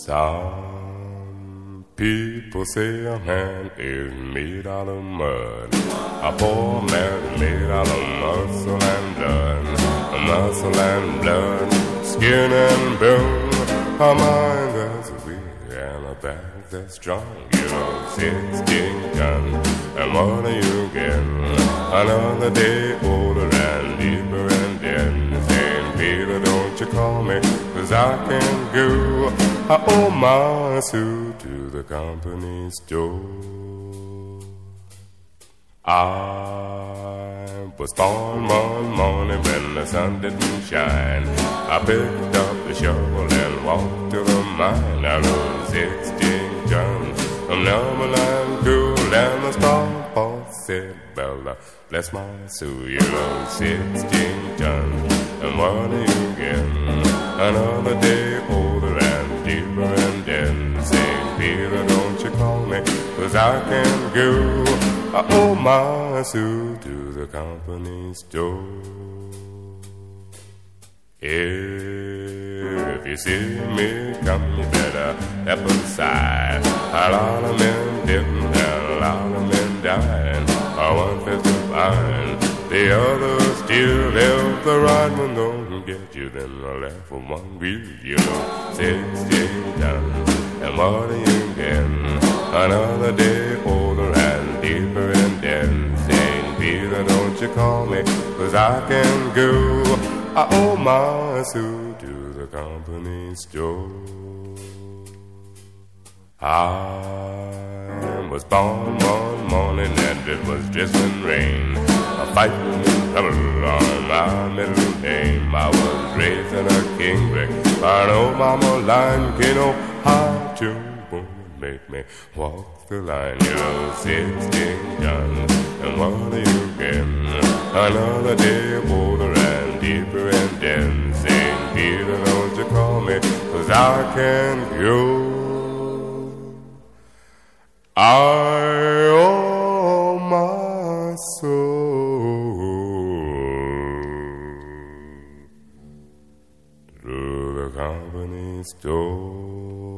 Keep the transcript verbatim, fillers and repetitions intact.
Some people say a man is made out of mud. A poor man is made out of muscle and blood. Muscle and blood, skin and bone. A mind that's weak and a back that's strong. You know, sixteen tons. And what do you get? Another day older and deeper and dead. Saying, Peter, don't you call me, 'cause I can go. I owe my suit to the company store. I was born one morning when the sun didn't shine. I picked up the shovel and walked to the mine. I rode sixteen tons from Numberland cool, and the star boss said, Bella, bless my soul, you rode sixteen tons. And what do you get? Another day older and deeper and dead. Saint Peter, don't you call me, 'cause I can't go. I owe my suit to the company store. If you see me come, you better step aside. A lot of men didn't and a lot of men died. One fifth of iron, the other still left. The right one don't get you, then the left one will. You know, sixteen tons, and what do you get? Another day older and deeper and dead. Saint Peter, don't you call me, 'cause I can go. I owe my suit to the company store. I was born one morning and it was drizzling rain. A fighting trouble on my middle name. I was raised in a kingbreak by an old mama line. You know how to make me walk the line. You know, sixteen tons, and what do you get? Another day older and deeper and dead. Saint Peter, don't you call me, 'cause I can't go. I owe my soul to the company store.